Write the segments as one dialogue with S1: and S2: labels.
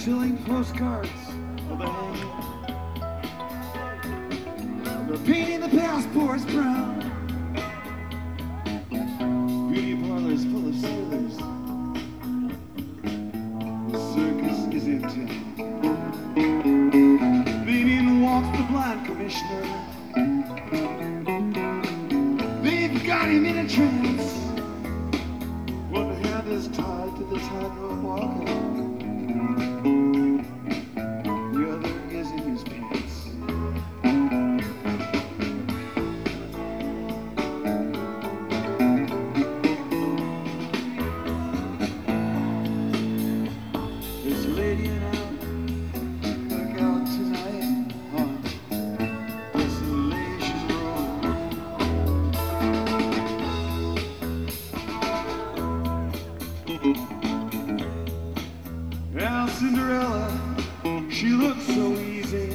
S1: selling postcards of the hanging. They're painting the passports brown. Beauty parlors full of sailors. The circus is in town. Maybe in walks the blind commissioner. They've got him in a trance. One hand is tied to the tightrope walker. The other is in his pants. There's a lady and I look out tonight on Desolation Road. Now Cinderella, she looks so easy.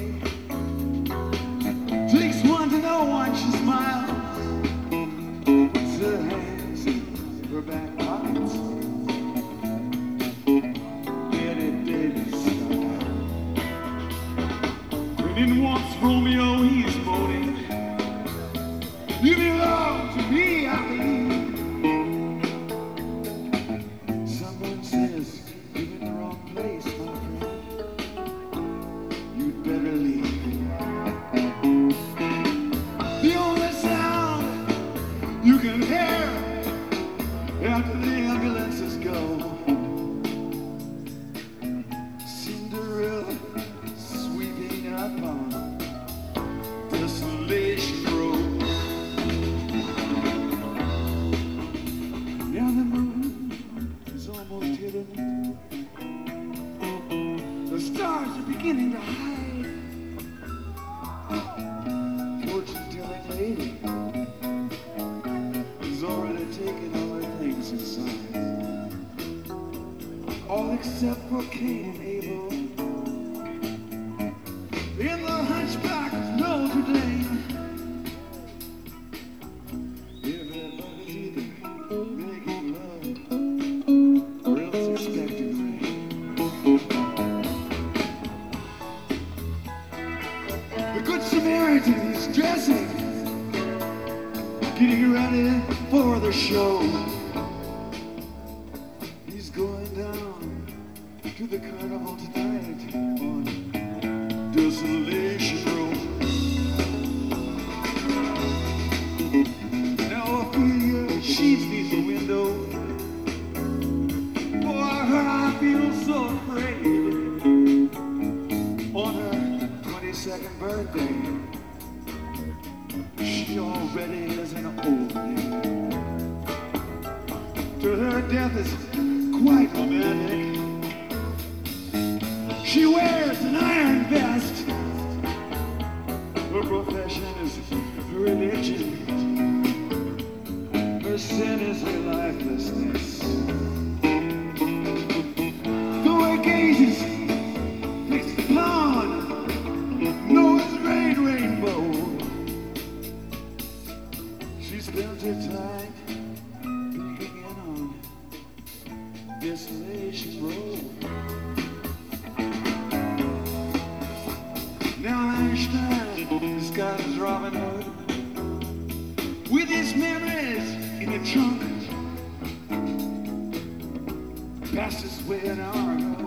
S1: Takes one to know one, she smiles. Puts her hands in her back pockets. When in walks Romeo, he's moaning. You belong to me, I believe. Someone says you're in the wrong place, my friend. You'd better leave. The only sound you can hear after the ambulances go. Cinderella sweeping up on Desolation Road. Now the moon is almost hidden. The stars are beginning to hide. Fortune-telling lady has already taken all her things inside, all except for Cain and Abel. In the Hunchback of Notre Dame, everybody's either making love or else expecting rain. The Good Samaritan is dressing, getting ready for the show. He's going down to the carnival tonight on Desolation Road. Now Ophelia, she's neath the window. For her I feel so afraid. On her 22nd birthday, she already is an old maid. To her death is quite romantic. She wears an iron vest. Her profession is her religion. Her sin is her lifelessness. Though her gaze is fixed upon Noah's great rainbow, she spends her time peeking in on Desolation Road. Now Einstein has got his Robin Hood with his memories in the trunk. Passed his way an hour ago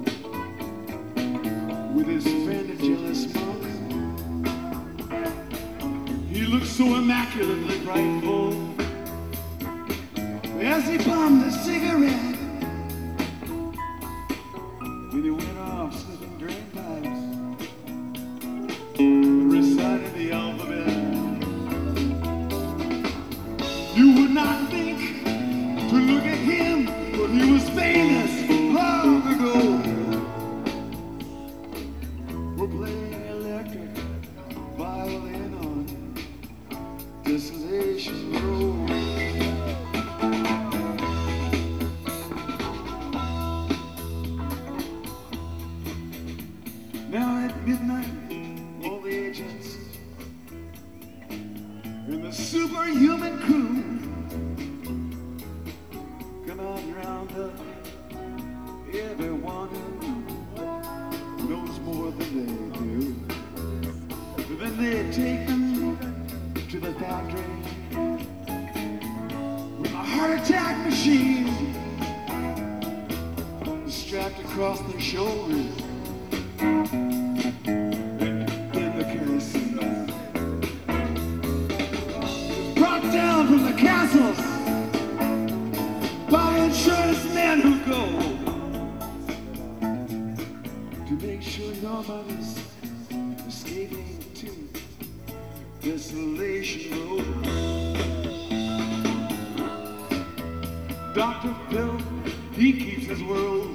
S1: with his friend a jealous monk. He looked so immaculately frightful as he bummed a cigarette. Then he went off slipping drain pipes, reciting the alphabet. You would not think to look at him, but he was famous long ago. We're playing electric violin on Desolation Road. Now at midnight, all the agents in the superhuman crew come out and round up everyone who they take them to the factory with a heart attack machine strapped across their shoulders. In the kerosene brought down from the castles by insurance men who go to make sure nobody's escaping to Desolation Road. Dr. Phil, he keeps his world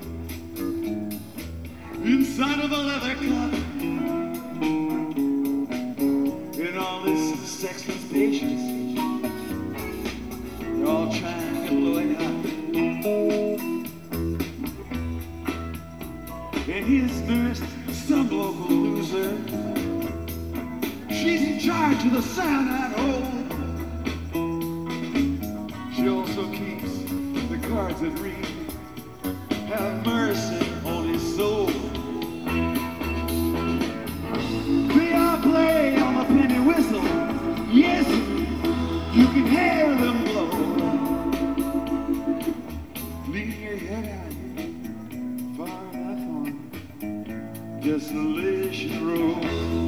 S1: inside of a leather cup. In all this sexless patience, they're all trying to blow it up. And his nurse, some local loser, she's in charge of the cyanide hole. She also keeps the cards that read, "Have mercy on his soul." They all play on the penny whistle. Yes, you can hear them blow. Lean your head out far enough on Desolation Road.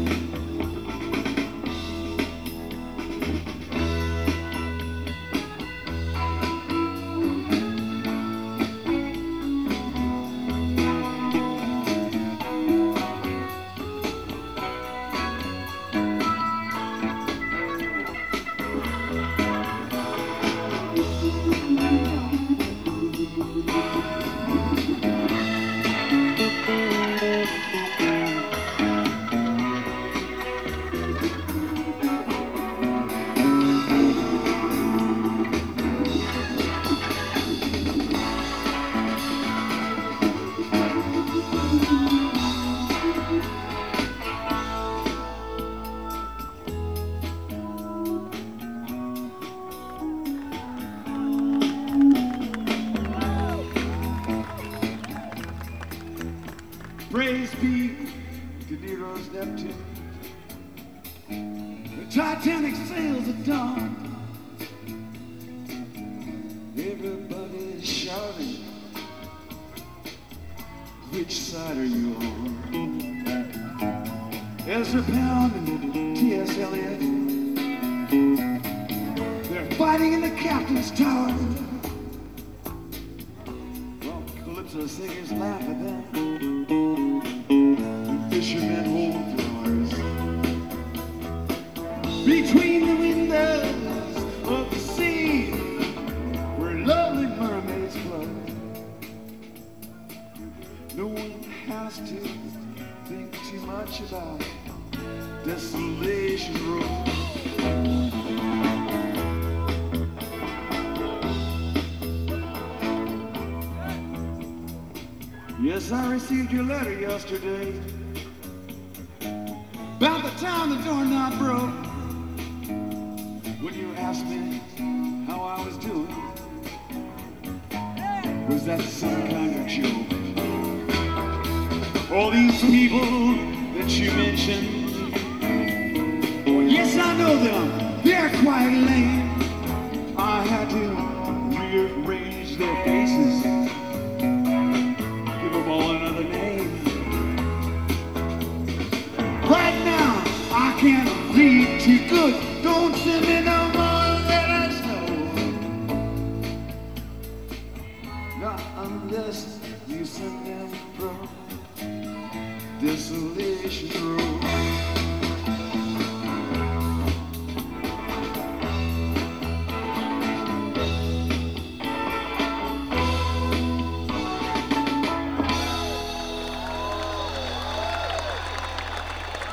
S1: Praise be to Nero's Neptune. The Titanic sails at dawn. Everybody's shouting. Which side are you on? Ezra Pound and T.S. Eliot, they're fighting in the captain's tower. Well, Calypso singers laugh at them. Fishermen hold flowers between the windows of the sea where lovely mermaids float. No one has to think too much about Desolation Road. Yes, I received your letter yesterday about the time the doorknob broke. When you asked me how I was doing, was that some kind of joke? All these people that you mentioned, oh, yes, I know them, they're quite lame. I had to rearrange their faces, give them all another name. Right now, I can't read too good. Don't send me no more letters, no. Not unless you send them from Desolation Road.